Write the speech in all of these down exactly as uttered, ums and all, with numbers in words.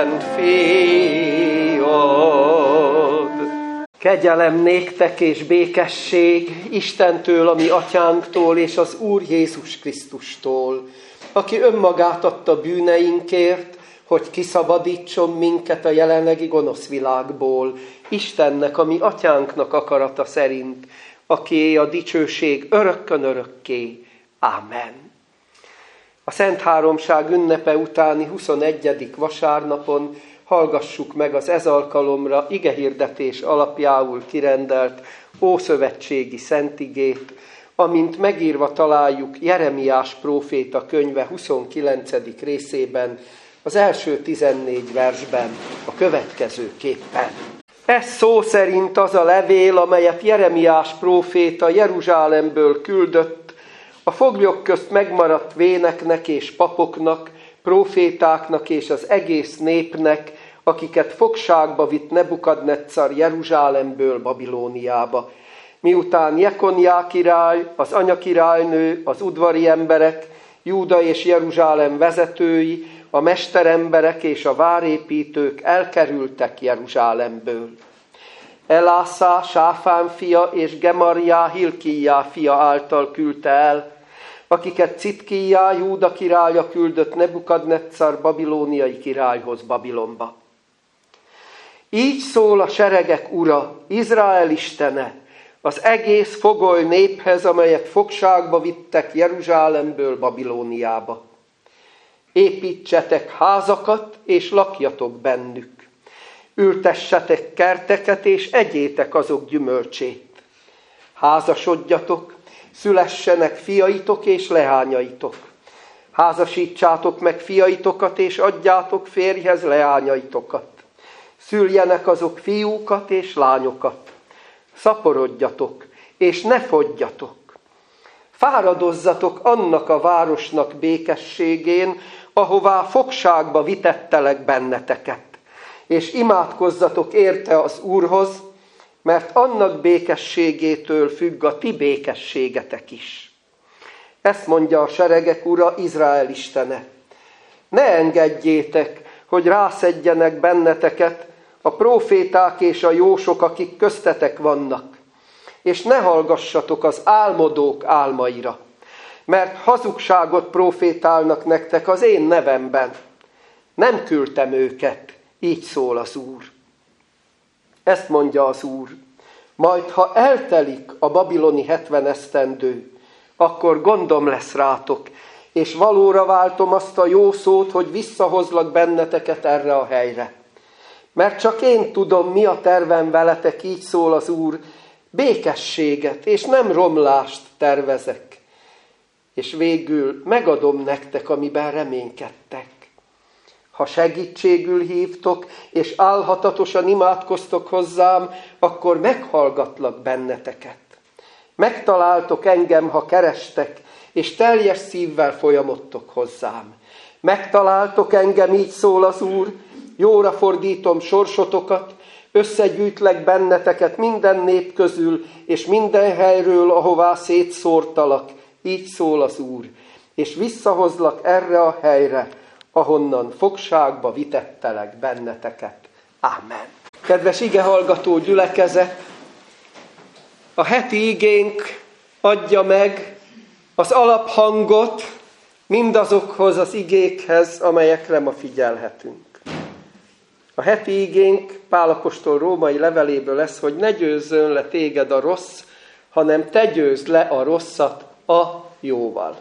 szent fiad. Kegyelem néktek és békesség Istentől, a mi atyánktól, és az Úr Jézus Krisztustól, aki önmagát adta bűneinkért, hogy kiszabadítson minket a jelenlegi gonosz világból, Istennek, a mi atyánknak akarata szerint, akié a dicsőség örökkön örökké. Ámen. A Szent Háromság ünnepe utáni huszonegyedik vasárnapon hallgassuk meg az ez alkalomra igehirdetés alapjául kirendelt ószövetségi szentigét, amint megírva találjuk Jeremiás próféta könyve huszonkilencedik részében, az első tizennégy versben a következőképpen. Ez szó szerint az a levél, amelyet Jeremiás próféta Jeruzsálemből küldött a foglyok közt megmaradt véneknek és papoknak, prófétáknak és az egész népnek, akiket fogságba vitt Nebukadneccar Jeruzsálemből Babilóniába. Miután Jekonjá király, az anyakirálynő, az udvari emberek, Júda és Jeruzsálem vezetői, a mesteremberek és a várépítők elkerültek Jeruzsálemből. Elászá, Sáfán fia és Gemarjá, Hilkijá fia által küldte el, akiket Citkijá, Júda királya küldött Nebukadneccar babilóniai királyhoz Babilonba. Így szól a seregek ura, Izrael istene, az egész fogoly néphez, amelyet fogságba vittek Jeruzsálemből Babilóniába. Építsetek házakat, és lakjatok bennük. Ültessetek kerteket, és egyétek azok gyümölcsét. Házasodjatok, szülessenek fiaitok és leányaitok. Házasítsátok meg fiaitokat, és adjátok férjhez leányaitokat. Szüljenek azok fiúkat és lányokat. Szaporodjatok, és ne fogyjatok. Fáradozzatok annak a városnak békességén, ahová fogságba vitettelek benneteket, és imádkozzatok érte az Úrhoz, mert annak békességétől függ a ti békességetek is. Ezt mondja a seregek ura, Izrael istene. Ne engedjétek, hogy rászedjenek benneteket a próféták és a jósok, akik köztetek vannak, és ne hallgassatok az álmodók álmaira, mert hazugságot prófétálnak nektek az én nevemben. Nem küldtem őket, így szól az Úr. Ezt mondja az Úr, majd ha eltelik a babiloni hetven esztendő, akkor gondom lesz rátok, és valóra váltom azt a jó szót, hogy visszahozlak benneteket erre a helyre. Mert csak én tudom, mi a tervem veletek, így szól az Úr, békességet és nem romlást tervezek. És végül megadom nektek, amiben reménykedtek. Ha segítségül hívtok, és álhatatosan imádkoztok hozzám, akkor meghallgatlak benneteket. Megtaláltok engem, ha kerestek, és teljes szívvel folyamodtok hozzám. Megtaláltok engem, így szól az Úr, jóra fordítom sorsotokat, összegyűjtlek benneteket minden nép közül, és minden helyről, ahová szétszórtalak, így szól az Úr, és visszahozlak erre a helyre, ahonnan fogságba vitettelek benneteket. Ámen. Kedves igehallgató gyülekezet, a heti igénk adja meg az alaphangot mindazokhoz az igékhez, amelyekre ma figyelhetünk. A heti igénk Pál apostol római leveléből lesz, hogy ne győzzön le téged a rossz, hanem te győzd le a rosszat a jóval.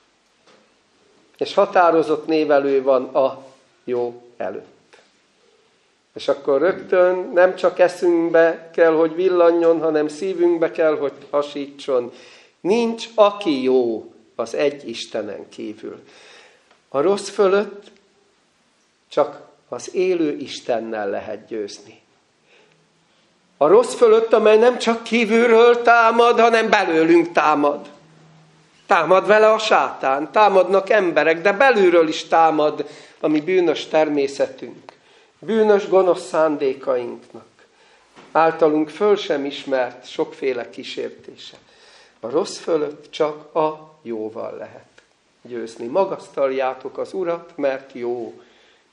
És határozott névelő van a jó előtt. És akkor rögtön nem csak eszünkbe kell, hogy villanjon, hanem szívünkbe kell, hogy hasítson. Nincs, aki jó az egy Istenen kívül. A rossz fölött csak az élő Istennel lehet győzni. A rossz fölött, amely nem csak kívülről támad, hanem belőlünk támad. Támad vele a sátán, támadnak emberek, de belülről is támad a mi bűnös természetünk, bűnös gonosz szándékainknak, általunk föl sem ismert sokféle kísértése. A rossz fölött csak a jóval lehet győzni. Magasztaljátok az Urat, mert jó,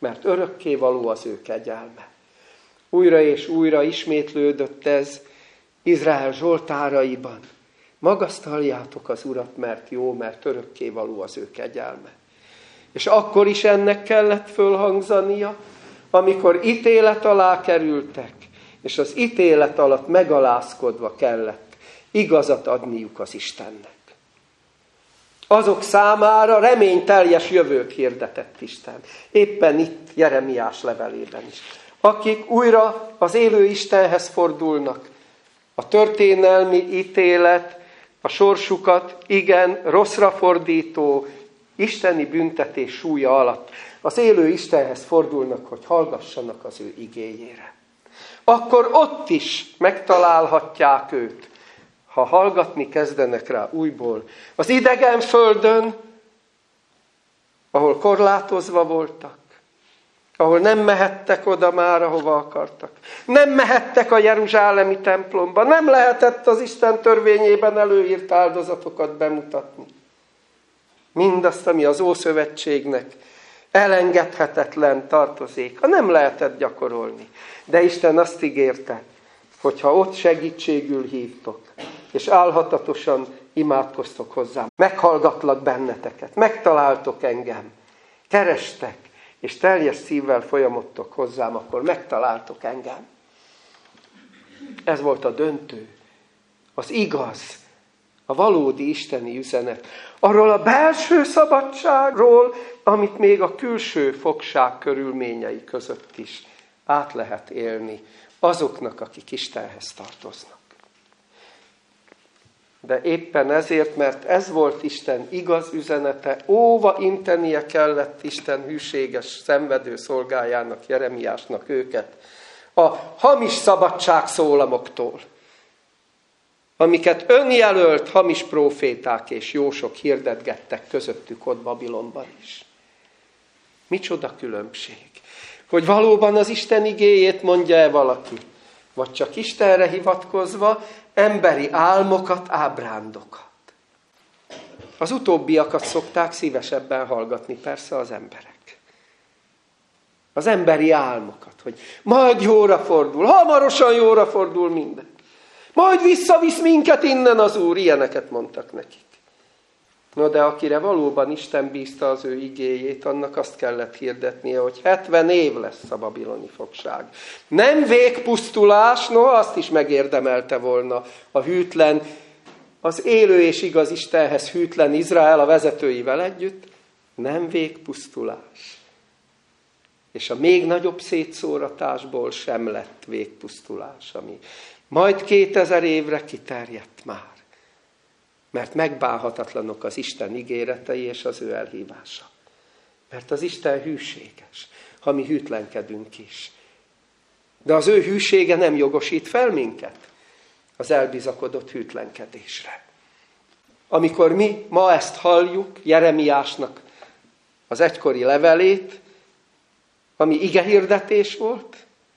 mert örökkévaló az ő kegyelme. Újra és újra ismétlődött ez Izrael zsoltáraiban. Magasztaljátok az Urat, mert jó, mert örökkévaló az ő kegyelme. És akkor is ennek kellett fölhangzania, amikor ítélet alá kerültek, és az ítélet alatt megalázkodva kellett igazat adniuk az Istennek. Azok számára reményteljes jövőt hirdetett Isten. Éppen itt Jeremiás levelében is. Akik újra az élő Istenhez fordulnak, a történelmi ítélet, a sorsukat igen rosszra fordító isteni büntetés súlya alatt az élő Istenhez fordulnak, hogy hallgassanak az ő igéjére. Akkor ott is megtalálhatják őt, ha hallgatni kezdenek rá újból. Az idegen földön, ahol korlátozva voltak, ahol nem mehettek oda már, ahova akartak. Nem mehettek a jeruzsálemi templomba, nem lehetett az Isten törvényében előírt áldozatokat bemutatni. Mindazt, ami az Ószövetségnek elengedhetetlen tartozéka, nem lehetett gyakorolni. De Isten azt ígérte, hogy ha ott segítségül hívtok, és álhatatosan imádkoztok hozzám, meghallgatlak benneteket, megtaláltok engem, kerestek, és teljes szívvel folyamodtok hozzám, akkor megtaláltok engem. Ez volt a döntő, az igaz, a valódi isteni üzenet. Arról a belső szabadságról, amit még a külső fogság körülményei között is át lehet élni azoknak, akik Istenhez tartoznak. De éppen ezért, mert ez volt Isten igaz üzenete, óva intenie kellett Isten hűséges, szenvedő szolgájának, Jeremiásnak őket a hamis szabadságszólamoktól, amiket önjelölt hamis próféták és jósok hirdetgettek közöttük ott Babilonban is. Micsoda különbség, hogy valóban az Isten igéjét mondja-e valaki, vagy csak Istenre hivatkozva emberi álmokat, ábrándokat. Az utóbbiakat szokták szívesebben hallgatni persze az emberek. Az emberi álmokat, hogy majd jóra fordul, hamarosan jóra fordul minden. Majd visszavisz minket innen az Úr, ilyeneket mondtak nekik. No, de akire valóban Isten bízta az ő igéjét, annak azt kellett hirdetnie, hogy hetven év lesz a babiloni fogság. Nem végpusztulás, no, azt is megérdemelte volna a hűtlen, az élő és igaz Istenhez hűtlen Izrael a vezetőivel együtt, nem végpusztulás. És a még nagyobb szétszóratásból sem lett végpusztulás, ami majd kétezer évre kiterjedt már. Mert megbánhatatlanok az Isten ígéretei és az ő elhívása. Mert az Isten hűséges, ha mi hűtlenkedünk is. De az ő hűsége nem jogosít fel minket az elbizakodott hűtlenkedésre. Amikor mi ma ezt halljuk, Jeremiásnak az egykori levelét, ami igehirdetés volt,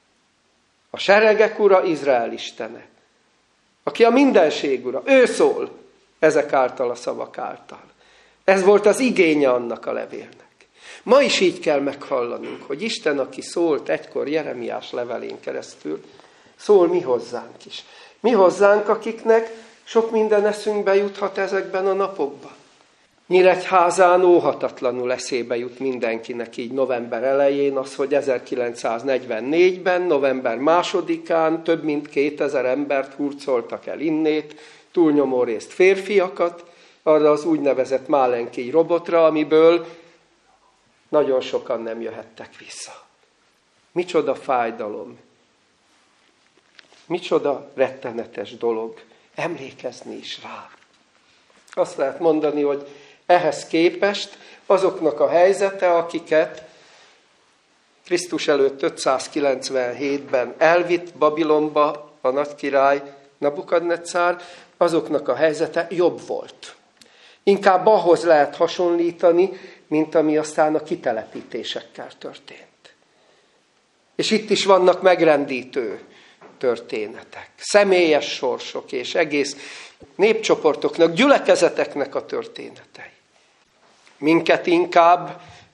a seregek ura Izrael istene, aki a mindenség ura, ő szól ezek által a szavak által. Ez volt az igénye annak a levélnek. Ma is így kell meghallanunk, hogy Isten, aki szólt egykor Jeremiás levelén keresztül, szól mi hozzánk is. Mi hozzánk, akiknek sok minden eszünkbe juthat ezekben a napokban. Nyíregyházán óhatatlanul eszébe jut mindenkinek így november elején az, hogy ezerkilencszáznegyvennégyben, november másodikán több mint kétezer embert hurcoltak el innét, túlnyomó részt férfiakat, arra az úgynevezett Málenki robotra, amiből nagyon sokan nem jöhettek vissza. Micsoda fájdalom, micsoda rettenetes dolog emlékezni is rá. Azt lehet mondani, hogy ehhez képest azoknak a helyzete, akiket Krisztus előtt ötszázkilencvenhétben elvitt Babilonba a nagykirály Nabukadnecár, azoknak a helyzete jobb volt. Inkább ahhoz lehet hasonlítani, mint ami aztán a kitelepítésekkel történt. És itt is vannak megrendítő történetek, személyes sorsok és egész népcsoportoknak, gyülekezeteknek a történetei. Minket inkább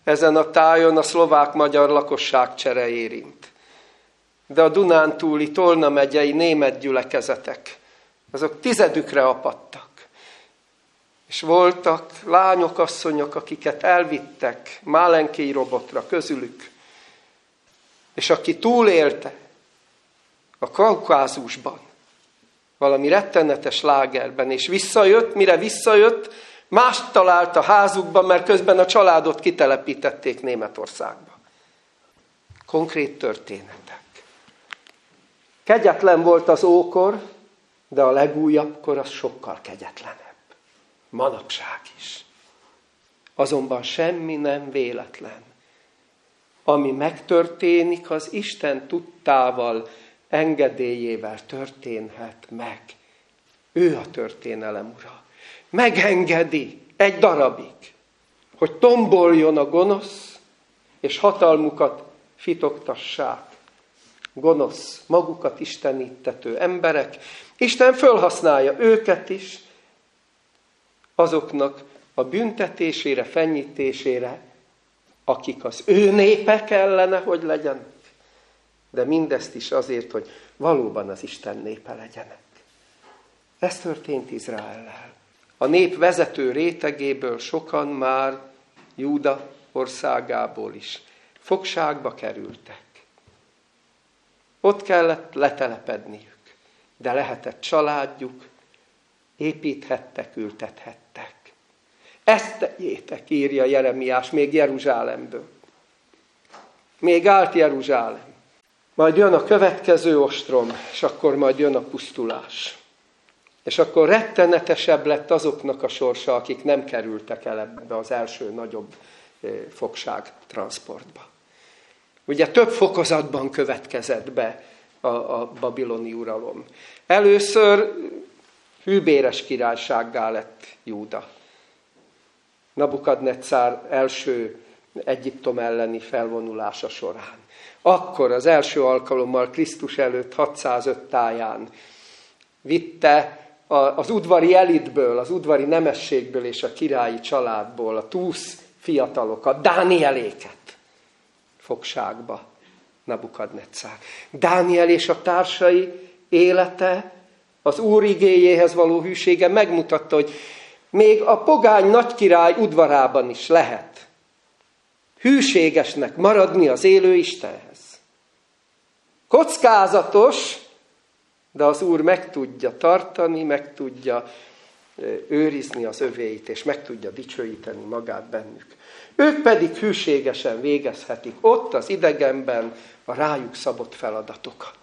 Ezen a tájon a szlovák-magyar lakosságcsere érint. De a Dunántúli, Tolna megyei német gyülekezetek, azok tizedükre apadtak. És voltak lányok, asszonyok, akiket elvittek Málenkéi robotra közülük. És aki túlélte a Kaukázusban, valami rettenetes lágerben, és visszajött, mire visszajött, mást talált a házukban, mert közben a családot kitelepítették Németországba. Konkrét történetek. Kegyetlen volt az ókor, de a legújabb kor az sokkal kegyetlenebb. Manapság is. Azonban semmi nem véletlen. Ami megtörténik, az Isten tudtával, engedélyével történhet meg. Ő a történelem ura. Megengedi egy darabig, hogy tomboljon a gonosz, és hatalmukat fitoktassák. Gonosz, magukat isteníttető emberek. Isten fölhasználja őket is, azoknak a büntetésére, fenyítésére, akik az ő népe kellene, hogy legyenek. De mindezt is azért, hogy valóban az Isten népe legyenek. Ez történt Izraellel. A nép vezető rétegéből sokan már Júda országából is fogságba kerültek. Ott kellett letelepedniük, de lehetett családjuk, építhettek, ültethettek. Ezt tegyétek, írja Jeremiás még Jeruzsálemből. Még állt Jeruzsálem. Majd jön a következő ostrom, és akkor majd jön a pusztulás. És akkor rettenetesebb lett azoknak a sorsa, akik nem kerültek el ebbe az első nagyobb fogságtranszportba. Ugye több fokozatban következett be a, a babiloni uralom. Először hűbéres királysággá lett Júda. Nabukadnetszár első Egyiptom elleni felvonulása során. Akkor az első alkalommal Krisztus előtt hatszázöt táján vitte az udvari elitből, az udvari nemességből és a királyi családból a túsz fiatalokat, Dánieléket fogságba Nabukadnetszár. Dániel és a társai élete, az Úr igéjéhez való hűsége megmutatta, hogy még a pogány nagykirály udvarában is lehet hűségesnek maradni az élő Istenhez. Kockázatos, de az Úr meg tudja tartani, meg tudja őrizni az övéit, és meg tudja dicsőíteni magát bennük. Ők pedig hűségesen végezhetik ott az idegenben a rájuk szabott feladatokat.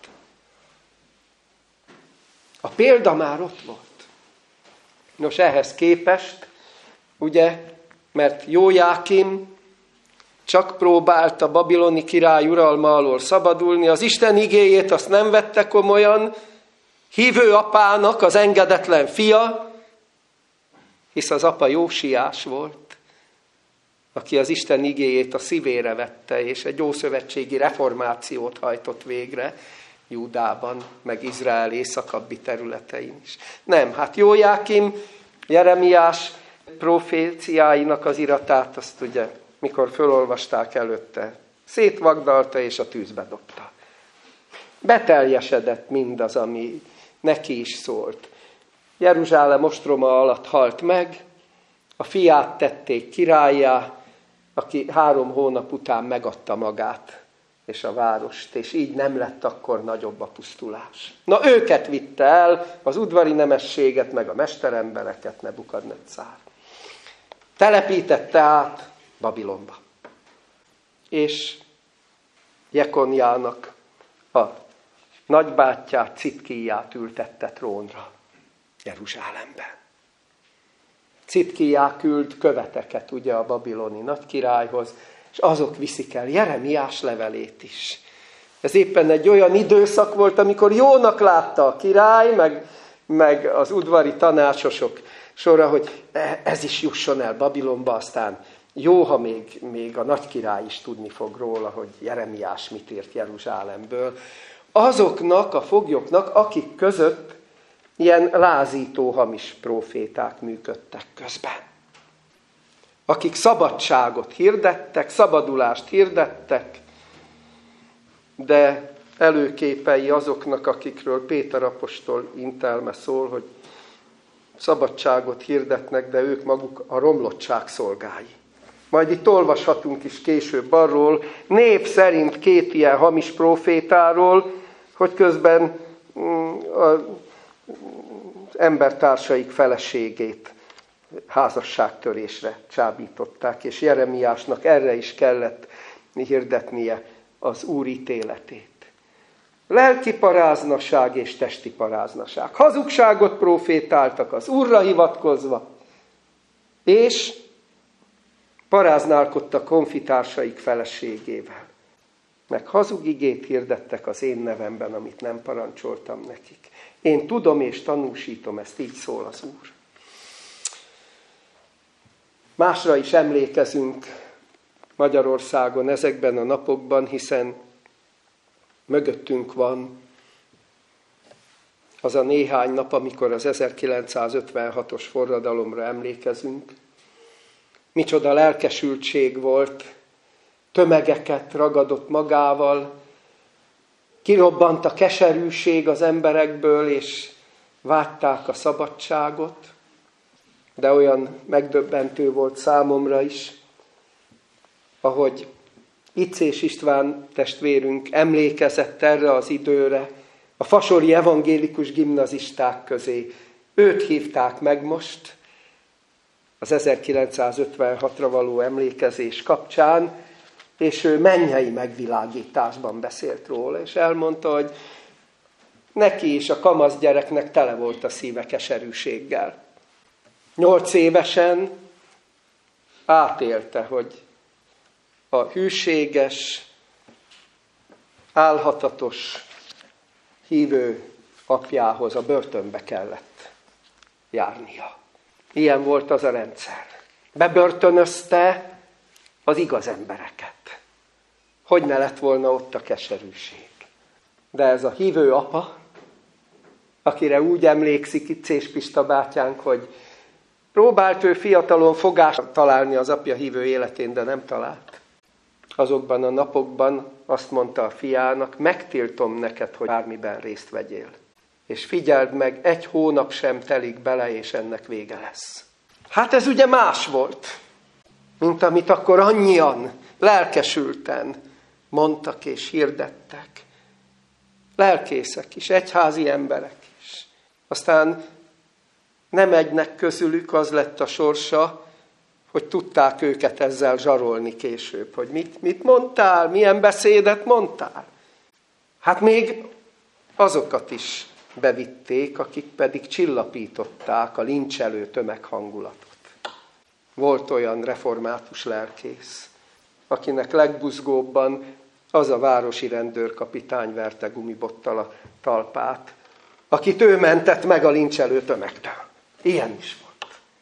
A példa már ott volt. Nos, ehhez képest, ugye, mert Jójákim csak próbált a babiloni király uralma alól szabadulni, az Isten igéjét azt nem vette komolyan, hívő apának az engedetlen fia, hisz az apa Jósiás volt, aki az Isten igéjét a szívére vette, és egy ószövetségi reformációt hajtott végre Júdában, meg Izrael északabbi területein is. Nem, hát Jójákim, Jeremiás proféciáinak az iratát, azt ugye, mikor fölolvasták előtte, szétvagdalta és a tűzbe dobta. Beteljesedett mindaz, ami neki is szólt. Jeruzsálem ostroma alatt halt meg, a fiát tették királlyá, aki három hónap után megadta magát és a várost, és így nem lett akkor nagyobb a pusztulás. Na őket vitte el, az udvari nemességet, meg a mesterembereket Nebukadnetszár. Telepítette át Babilonba. És Jekonjának a nagybátyját, Citkíját ültette trónra Jeruzsálemben. Citkíjá küld követeket ugye a babiloni nagykirályhoz, és azok viszik el Jeremiás levelét is. Ez éppen egy olyan időszak volt, amikor jónak látta a király, meg, meg az udvari tanácsosok sora, hogy ez is jusson el Babilonba, aztán jó, ha még, még a nagykirály is tudni fog róla, hogy Jeremiás mit írt Jeruzsálemből. Azoknak a foglyoknak, akik között ilyen lázító hamis próféták működtek közben. akik szabadságot hirdettek, szabadulást hirdettek, de előképei azoknak, akikről Péter apostol intelme szól, hogy szabadságot hirdetnek, de ők maguk a romlottság szolgái. Majd itt olvashatunk is később arról, név szerint két ilyen hamis prófétáról, hogy közben az embertársaik feleségét házasságtörésre csábították, és Jeremiásnak erre is kellett hirdetnie az Úr ítéletét. Lelki paráznaság és testi paráznaság. Hazugságot profétáltak az Úrra hivatkozva, és paráználkodtak honfitársaik feleségével. Meg hazug igét hirdettek az én nevemben, amit nem parancsoltam nekik. Én tudom és tanúsítom, ezt így szól az Úr. Másra is emlékezünk Magyarországon ezekben a napokban, hiszen mögöttünk van az a néhány nap, amikor az ezerkilencszázötvenhatos forradalomra emlékezünk. Micsoda lelkesültség volt, tömegeket ragadott magával, kirobbant a keserűség az emberekből, és vágyták a szabadságot, de olyan megdöbbentő volt számomra is, ahogy Icés István testvérünk emlékezett erre az időre, a fasori evangélikus gimnazisták közé. Őt hívták meg most, az ezerkilencszázötvenhatra való emlékezés kapcsán, és ő mennyei megvilágításban beszélt róla, és elmondta, hogy neki is a kamasz gyereknek tele volt a szíve keserűséggel. Nyolc évesen átélte, hogy a hűséges, álhatatos hívő apjához a börtönbe kellett járnia. Ilyen volt az a rendszer. Bebörtönözte az igaz embereket. Hogy ne lett volna ott a keserűség. De ez a hívő apa, akire úgy emlékszik Icés Pista bátyánk, hogy próbált ő fiatalon fogást találni az apja hívő életén, de nem talált. Azokban a napokban azt mondta a fiának, megtiltom neked, hogy bármiben részt vegyél. És figyeld meg, egy hónap sem telik bele, és ennek vége lesz. Hát ez ugye más volt, mint amit akkor annyian lelkesülten mondtak és hirdettek. Lelkészek is, egyházi emberek is. Aztán nem egynek közülük az lett a sorsa, hogy tudták őket ezzel zsarolni később, hogy mit, mit mondtál, milyen beszédet mondtál. Hát még azokat is bevitték, akik pedig csillapították a lincselő tömeghangulatot. Volt olyan református lelkész, akinek legbuzgóbban az a városi rendőrkapitány verte gumibottal a talpát, akit ő mentett meg a lincselő tömegtől. Ilyen is volt.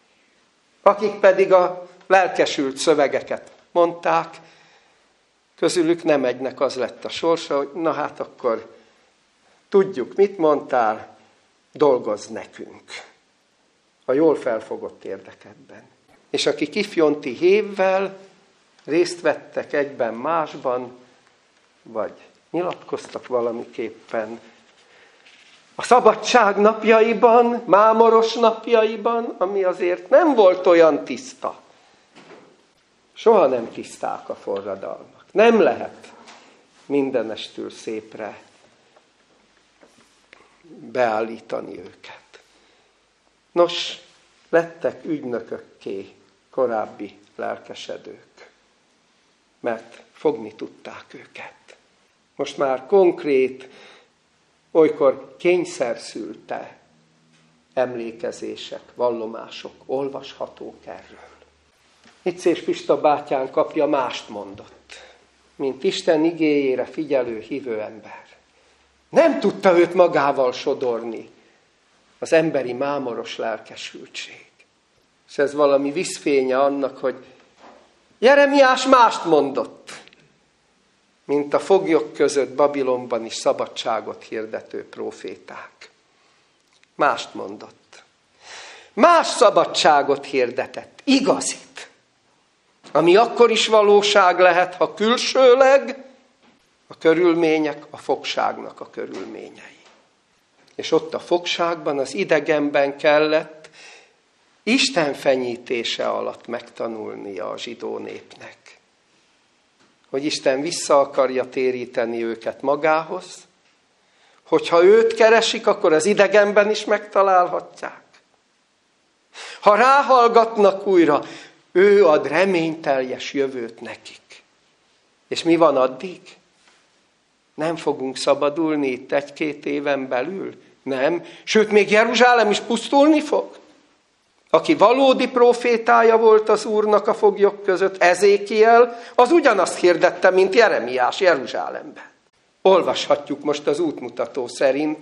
Akik pedig a lelkesült szövegeket mondták, közülük nem egynek az lett a sorsa, hogy na hát akkor tudjuk, mit mondtál, dolgozz nekünk. A jól felfogott érdekekben. És akik ifjonti hévvel részt vettek egyben másban, vagy nyilatkoztak valamiképpen a szabadság napjaiban, mámoros napjaiban, ami azért nem volt olyan tiszta. Soha nem tiszták a forradalmak. Nem lehet mindenestül szépre beállítani őket. Nos, lettek ügynökökké korábbi lelkesedők, mert fogni tudták őket. Most már konkrét, olykor kényszerszülte emlékezések, vallomások olvashatók erről. Icés Pista bátyánk apja mást mondott, mint Isten igéjére figyelő hívő ember. Nem tudta őt magával sodorni az emberi mámoros lelkesültség. És ez valami vízfénye annak, hogy Jeremiás mást mondott, mint a foglyok között Babilonban is szabadságot hirdető próféták. Mást mondott. Más szabadságot hirdetett, igazit. Ami akkor is valóság lehet, ha külsőleg a körülmények a fogságnak a körülményei. És ott a fogságban, az idegenben kellett Isten fenyítése alatt megtanulnia a zsidó népnek, hogy Isten vissza akarja téríteni őket magához, hogyha őt keresik, akkor az idegenben is megtalálhatják. Ha ráhallgatnak újra, ő ad reményteljes jövőt nekik. És mi van addig? Nem fogunk szabadulni itt egy-két éven belül? Nem. Sőt, még Jeruzsálem is pusztulni fog. Aki valódi profétája volt az Úrnak a foglyok között, Ezékiel, az ugyanazt hirdette, mint Jeremiás Jeruzsálemben. Olvashatjuk most az útmutató szerint,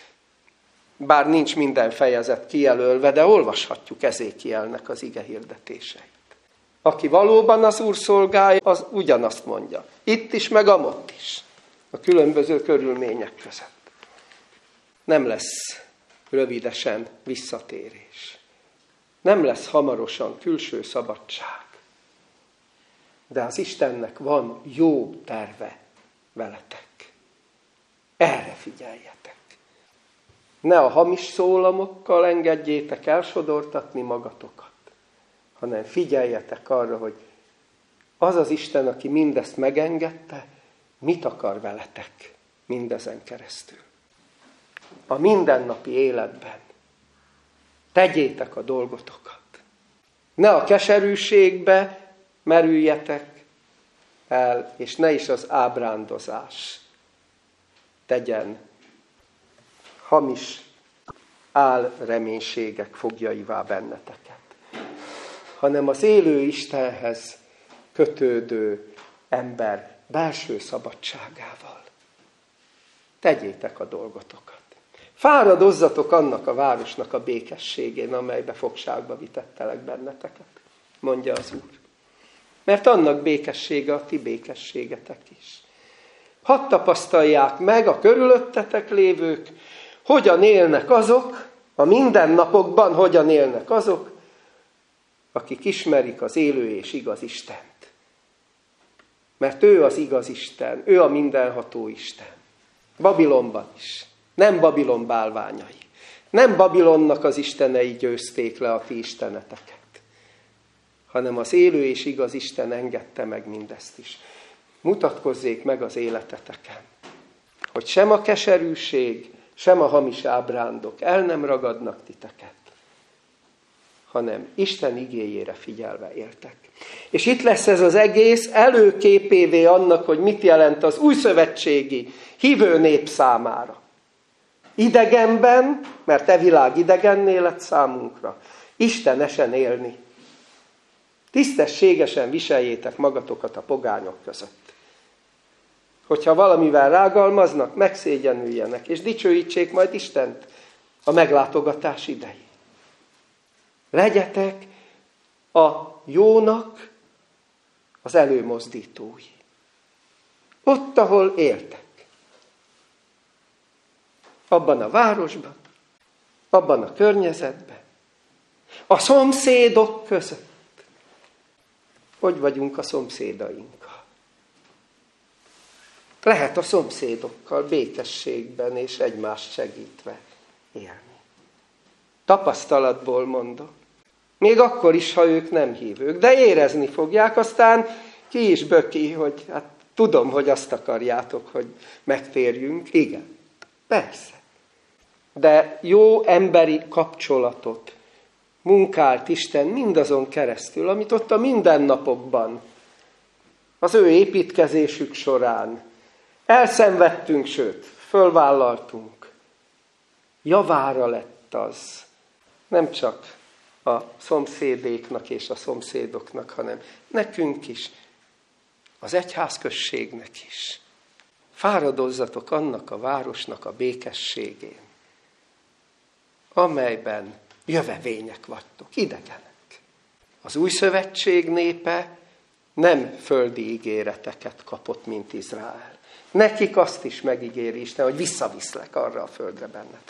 bár nincs minden fejezet kijelölve, de olvashatjuk Ezékielnek az ige hirdetéseit. Aki valóban az Úr szolgálja, az ugyanazt mondja. Itt is, meg amott is. A különböző körülmények között. Nem lesz rövidesen visszatérés. Nem lesz hamarosan külső szabadság. De az Istennek van jó terve veletek. Erre figyeljetek. Ne a hamis szólamokkal engedjétek elsodortatni magatokat, hanem figyeljetek arra, hogy az az Isten, aki mindezt megengedte, mit akar veletek mindezen keresztül. A mindennapi életben tegyétek a dolgotokat. Ne a keserűségbe merüljetek el, és ne is az ábrándozás tegyen hamis álreménységek fogjaivá benneteket, hanem az élő Istenhez kötődő ember belső szabadságával. Tegyétek a dolgotokat. Fáradozzatok annak a városnak a békességén, amelybe fogságba vitettelek benneteket, mondja az Úr. Mert annak békessége a ti békességetek is. Hadd tapasztalják meg a körülöttetek lévők, hogyan élnek azok, a mindennapokban hogyan élnek azok, akik ismerik az élő és igaz Istent. Mert ő az igaz Isten, ő a mindenható Isten. Babilonban is. Nem Babilon bálványai. Nem Babilonnak az istenei győzték le a ti isteneteket, hanem az élő és igaz Isten engedte meg mindezt is. Mutatkozzék meg az életeteken, hogy sem a keserűség, sem a hamis ábrándok el nem ragadnak titeket, hanem Isten igéjére figyelve éltek. És itt lesz ez az egész előképévé annak, hogy mit jelent az újszövetségi hívő nép számára. Idegenben, mert e világ idegenné lett számunkra, istenesen élni. Tisztességesen viseljétek magatokat a pogányok között. Hogyha valamivel rágalmaznak, megszégyenüljenek, és dicsőítsék majd Istent a meglátogatás idején. Legyetek a jónak az előmozdítói. Ott, ahol éltek. Abban a városban, abban a környezetben, a szomszédok között. Hogy vagyunk a szomszédainkkal? Lehet a szomszédokkal békességben és egymást segítve élni. Tapasztalatból mondom. Még akkor is, ha ők nem hívők. De érezni fogják, aztán ki is böki, hogy hát tudom, hogy azt akarjátok, hogy megtérjünk. Igen, persze. De jó emberi kapcsolatot munkált Isten mindazon keresztül, amit ott a mindennapokban, az ő építkezésük során elszenvedtünk, sőt, fölvállaltunk. Javára lett az, nem csak a szomszédéknak és a szomszédoknak, hanem nekünk is, az egyházközségnek is. Fáradozzatok annak a városnak a békességén, amelyben jövevények vagytok, idegenek. Az új szövetség népe nem földi ígéreteket kapott, mint Izrael. Nekik azt is megígéri Isten, hogy visszaviszlek arra a földre benneteket.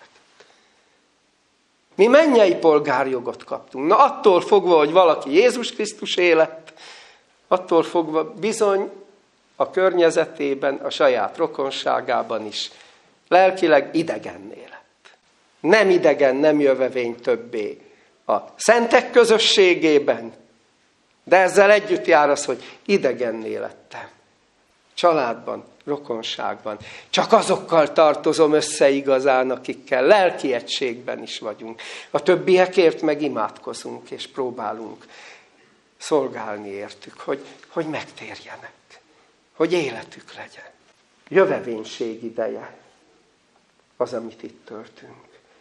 Mi mennyei polgárjogot kaptunk. Na attól fogva, hogy valaki Jézus Krisztus élet, attól fogva bizony a környezetében, a saját rokonságában is lelkileg idegenné lett. Nem idegen, nem jövevény többé a szentek közösségében, de ezzel együtt jár az, hogy idegenné lettem. Családban, rokonságban. Csak azokkal tartozom össze igazán, akikkel lelki egységben is vagyunk. A többiekért meg imádkozunk és próbálunk szolgálni értük, hogy, hogy megtérjenek, hogy életük legyen. Jövevénység ideje az, amit itt töltünk.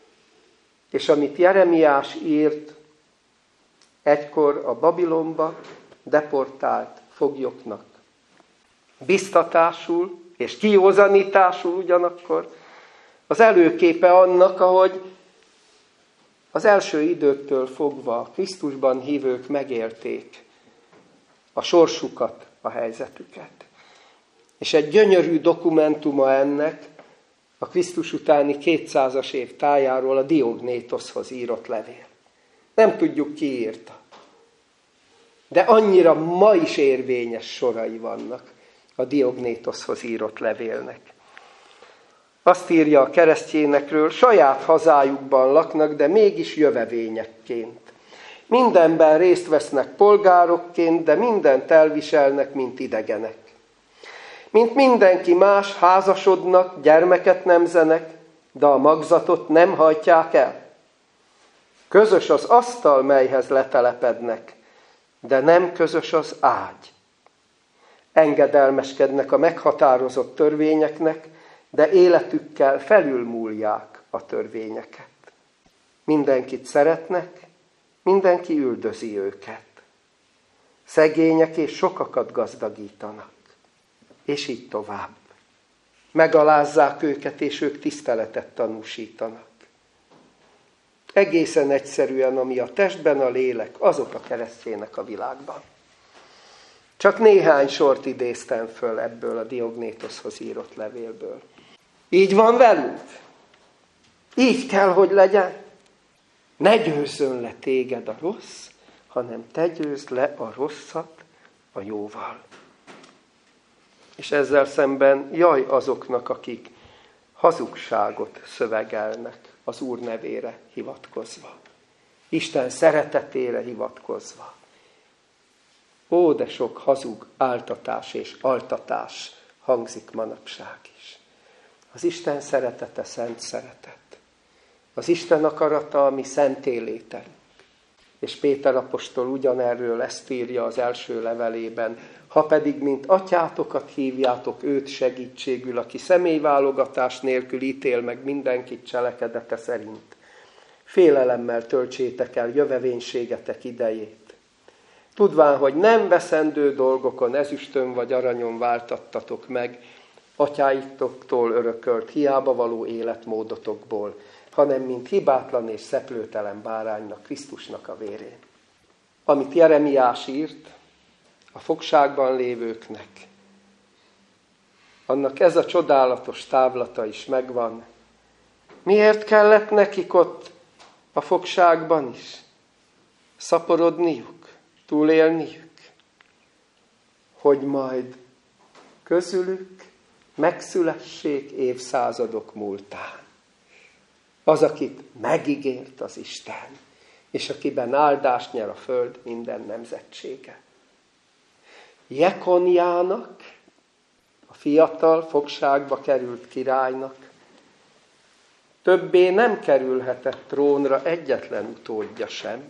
És amit Jeremiás írt egykor a Babilonba deportált foglyoknak, biztatásul és kiózanításul ugyanakkor, az előképe annak, ahogy az első időktől fogva a Krisztusban hívők megélték a sorsukat, a helyzetüket. És egy gyönyörű dokumentuma ennek a Krisztus utáni kétszázas év tájáról a Diognétoszhoz írott levél. Nem tudjuk, ki írta. De annyira ma is érvényes sorai vannak a Diognétoszhoz írott levélnek. Azt írja a keresztjénekről, saját hazájukban laknak, de mégis jövevényekként. Mindenben részt vesznek polgárokként, de mindent elviselnek, mint idegenek. Mint mindenki más, házasodnak, gyermeket nemzenek, de a magzatot nem hajtják el. Közös az asztal, melyhez letelepednek, de nem közös az ágy. Engedelmeskednek a meghatározott törvényeknek, de életükkel felülmúlják a törvényeket. Mindenkit szeretnek, mindenki üldözi őket. Szegények és sokakat gazdagítanak. És így tovább. Megalázzák őket, és ők tiszteletet tanúsítanak. Egészen egyszerűen, ami a testben a lélek, azok a keresztjének a világban. Csak néhány sort idéztem föl ebből a Diognétoszhoz írott levélből. Így van velünk. Így kell, hogy legyen. Ne győzzön le téged a rossz, hanem te győzd le a rosszat a jóval. És ezzel szemben jaj azoknak, akik hazugságot szövegelnek az Úr nevére hivatkozva. Isten szeretetére hivatkozva. Ó, de sok hazug áltatás és altatás hangzik manapság is. Az Isten szeretete szent szeretet. Az Isten akarata, ami szenté lételünk. És Péter apostol ugyanerről ezt írja az első levelében, ha pedig, mint atyátokat hívjátok őt segítségül, aki személyválogatás nélkül ítél meg mindenkit cselekedete szerint. Félelemmel töltsétek el jövevénységetek idejét. Tudván, hogy nem veszendő dolgokon, ezüstön vagy aranyon váltattatok meg, atyáitoktól örökölt hiába való életmódotokból, hanem mint hibátlan és szeplőtelen báránynak, Krisztusnak a vérén. Amit Jeremiás írt a fogságban lévőknek, annak ez a csodálatos távlata is megvan. Miért kellett nekik ott a fogságban is szaporodniuk, túlélniük? Hogy majd közülük megszülessék évszázadok múltán az, akit megígért az Isten, és akiben áldást nyer a föld minden nemzetsége. Jekonjának, a fiatal fogságba került királynak többé nem kerülhetett trónra egyetlen utódja sem,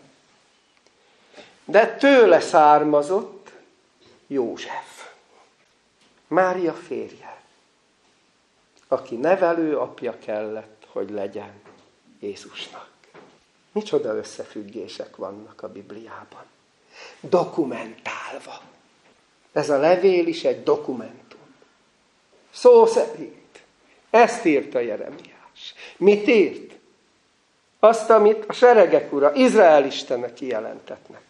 de tőle származott József, Mária férje, aki nevelő apja kellett, hogy legyen Jézusnak. Micsoda összefüggések vannak a Bibliában. Dokumentálva. Ez a levél is egy dokumentum. Szó szerint. Ezt írta Jeremiás. Mit írt? Azt, amit a seregek ura, Izrael Istene kijelentett neki.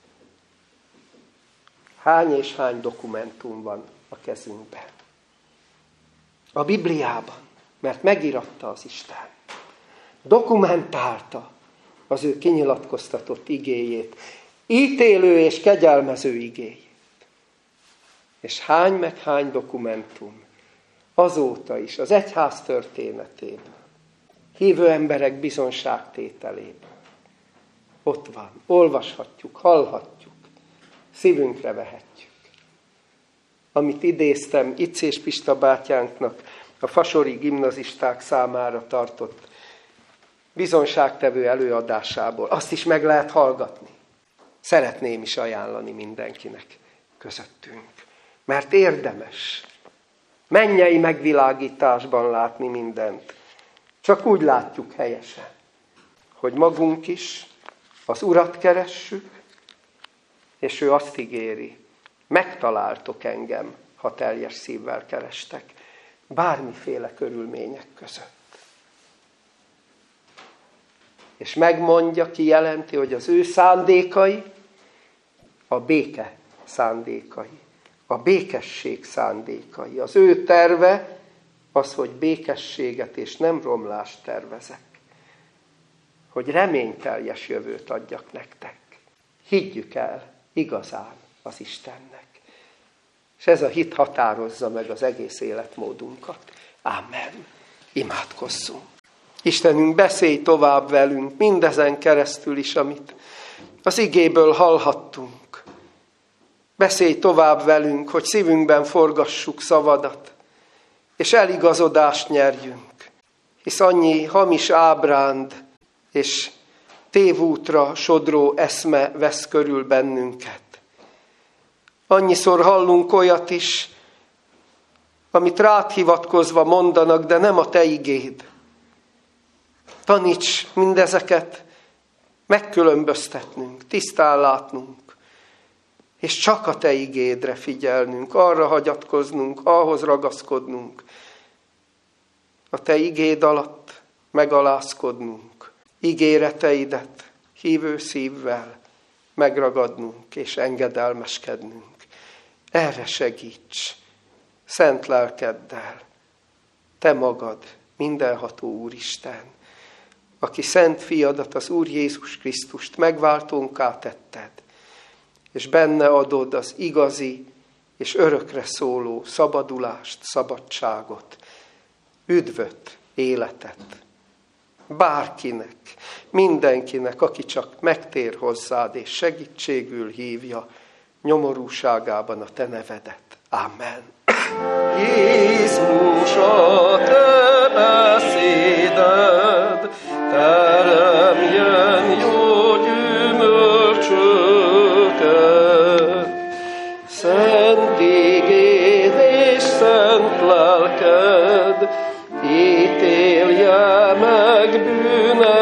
Hány és hány dokumentum van a kezünkben. A Bibliában, mert megíratta az Isten. Dokumentálta az ő kinyilatkoztatott igéjét, ítélő és kegyelmező igéjét. És hány meg hány dokumentum azóta is az egyház történetében, hívő emberek bizonságtételében ott van. Olvashatjuk, hallhatjuk, szívünkre vehetjük. Amit idéztem Icés Pista bátyánknak a fasori gimnazisták számára tartott bizonságtevő előadásából, azt is meg lehet hallgatni. Szeretném is ajánlani mindenkinek közöttünk. Mert érdemes mennyei megvilágításban látni mindent. Csak úgy látjuk helyesen, hogy magunk is az Urat keressük, és ő azt ígéri, megtaláltok engem, ha teljes szívvel kerestek, bármiféle körülmények között. És megmondja, kijelenti, hogy az ő szándékai a béke szándékai, a békesség szándékai. Az ő terve az, hogy békességet és nem romlást tervezek. Hogy reményteljes jövőt adjak nektek. Higgyük el igazán az Istennek. És ez a hit határozza meg az egész életmódunkat. Amen. Imádkozzunk. Istenünk, beszélj tovább velünk, mindezen keresztül is, amit az igéből hallhattunk. Beszélj tovább velünk, hogy szívünkben forgassuk szavadat, és eligazodást nyerjünk. Hisz annyi hamis ábránd és tévútra sodró eszme vesz körül bennünket. Annyiszor hallunk olyat is, amit rád hivatkozva mondanak, de nem a te igéd. Taníts mindezeket megkülönböztetnünk, tisztán látnunk, és csak a te igédre figyelnünk, arra hagyatkoznunk, ahhoz ragaszkodnunk. A te igéd alatt megalázkodnunk, ígéreteidet hívő szívvel megragadnunk és engedelmeskednünk. Erre segíts, szent lelkeddel, te magad, mindenható Úristen, aki szent fiadat, az Úr Jézus Krisztust megváltónká tetted, és benne adod az igazi és örökre szóló szabadulást, szabadságot, üdvöt, életet. Bárkinek, mindenkinek, aki csak megtér hozzád és segítségül hívja nyomorúságában a te nevedet. Amen. Jézus, a te beszéded teremjen jó gyümölcsöket. Szent igéd és szent lelked ítélje meg bűneinket.